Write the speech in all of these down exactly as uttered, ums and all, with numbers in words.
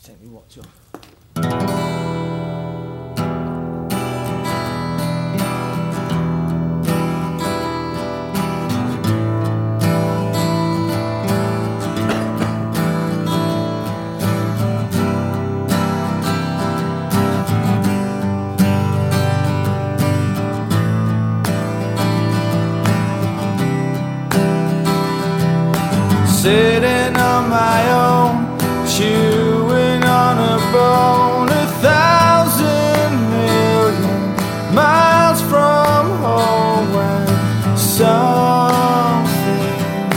Just take me watch off. Sitting on my own, chewing on a bone, a thousand million miles from home, when something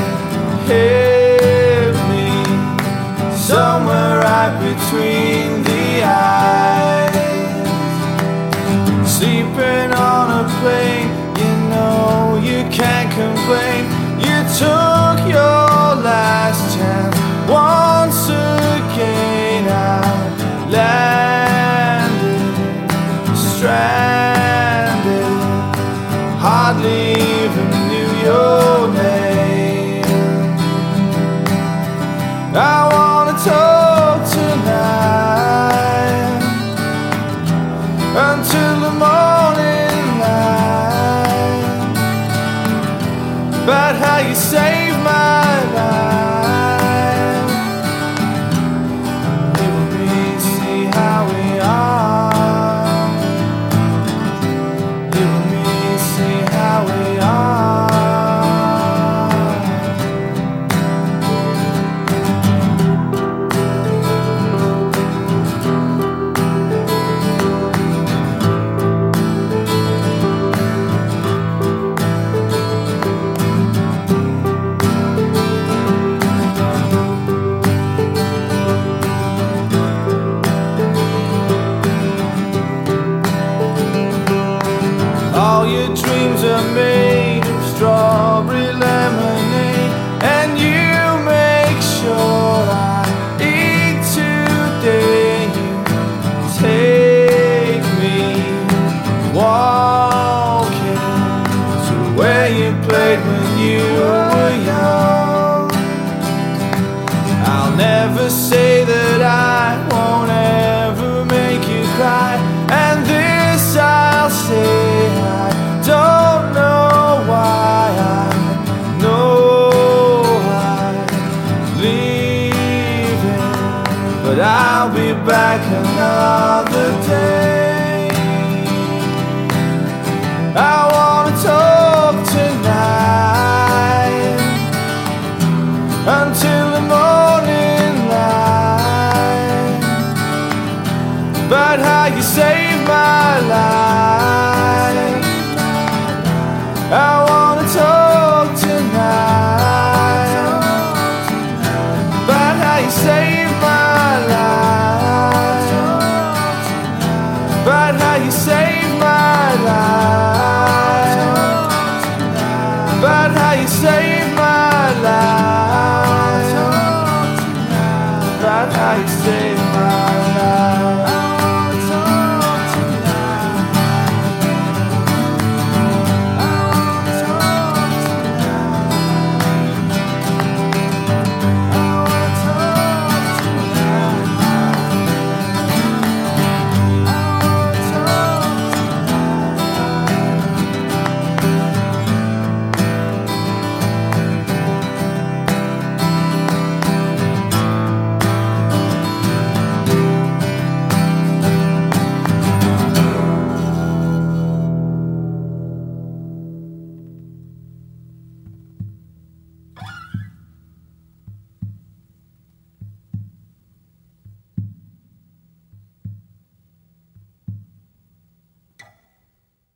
hit me somewhere right between the eyes. Sleeping on a plane, you know you can't complain. You took your last chance once again. I landed, stranded, hardly even knew your name. I wanna talk tonight until the morning light, about how you saved my life. You and me, see how we are. You and me, see how we all your dreams are made of strawberry lemonade, and you make sure I eat today. You take me walking to where you played when you were young. I'll never say that I won't ever make you cry, and this I'll say, I don't know why. I know I'm leaving, but I'll be back another day. I wanna talk tonight until the morning light, about how you saved my life. I wanna talk tonight about how you saved my life, about how you saved my life, about how you saved my life, about how you saved my life.